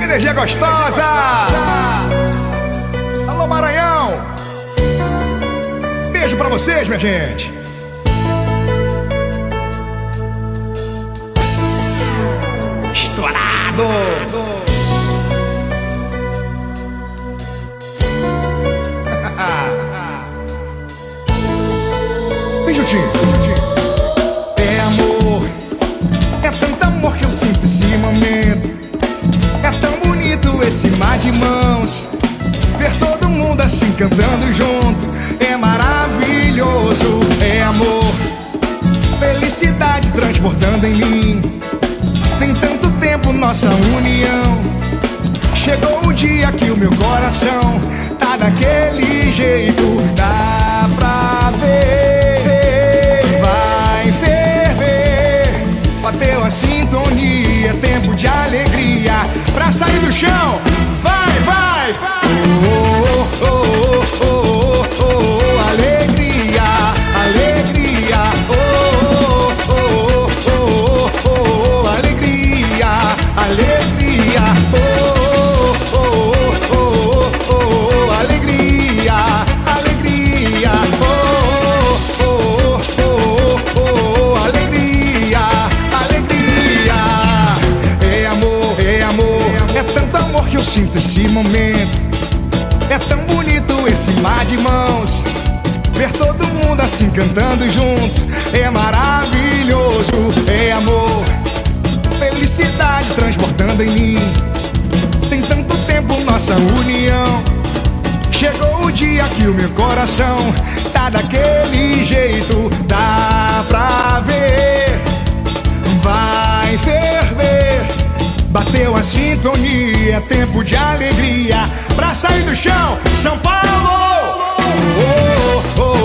energia gostosa. Alô, Maranhão. Beijo pra vocês, minha gente. Estourado. Vem juntinho, vem juntinho. É amor, é tanto amor que eu sinto esse momento. É tão bonito esse mar de mãos. Ver todo mundo assim cantando junto é maravilhoso. É amor, felicidade transbordando em mim. Tem tanto tempo nossa união. Chegou o dia que o meu coração tá daquele jeito. Dá pra ver, vai ferver. Bateu a sintonia, tempo de alegria pra sair do chão. Vai, vai, vai. Oh, oh, oh, oh, oh, oh, oh. Alegria, alegria. Oh, oh, oh, oh, oh, oh. Alegria, alegria. Oh, oh, oh, oh, oh, oh. Alegria, alegria. Oh, oh, oh, oh, oh. Alegria, alegria. É amor, é amor, é tanto amor que eu sinto esse momento. É tão bonito esse mar de mãos. Ver todo mundo assim cantando junto é maravilhoso. É amor, felicidade transbordando em mim. Tem tanto tempo nossa união. Chegou o dia que o meu coração tá daquele jeito. Dá pra ver, vai ferver. Bateu a sintonia, é tempo de alegria pra sair do chão, São Paulo! Oh, oh, oh.